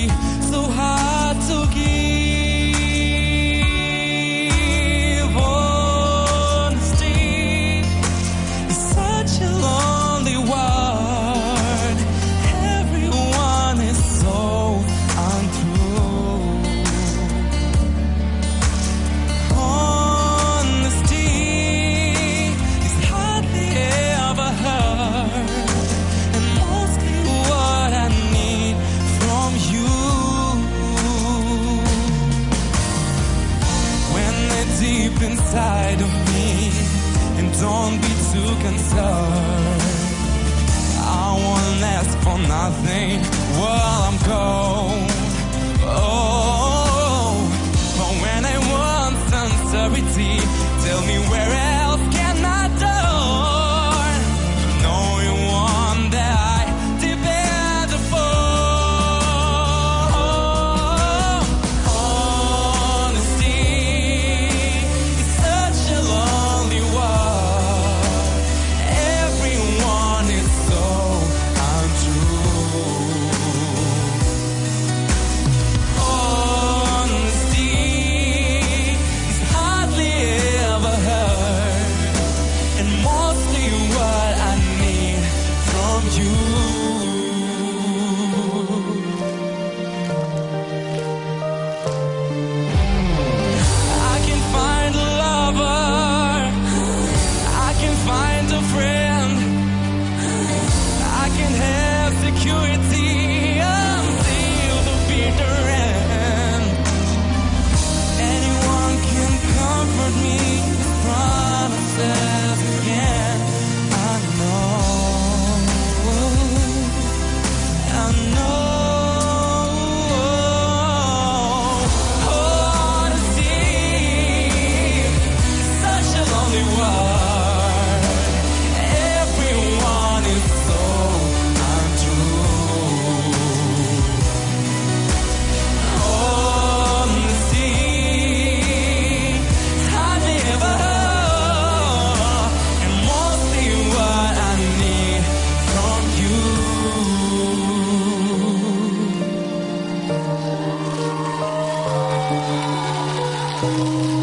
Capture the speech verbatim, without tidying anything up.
so hard to give. Honesty is such a lonely word. Everyone is so untrue. Honesty is hardly ever heard, and mostly what I need from you. When they're deep inside of me, and don't be too concerned, I won't ask for nothing while I'm cold. Oh, but when I want sincerity, tell me where else can I turn? Know you want that I depend upon. Honesty is such a lonely word. Everyone is so untrue. Honesty is hardly ever heard, and mostly what I need from you. I can find a lover, I can find a friend, I can have security until the bitter end. Anyone can comfort me, promises again. I know, I know. Honesty is such a lonely word. Everyone is so untrue. Honesty I never heard, and mostly what I need from you. Thank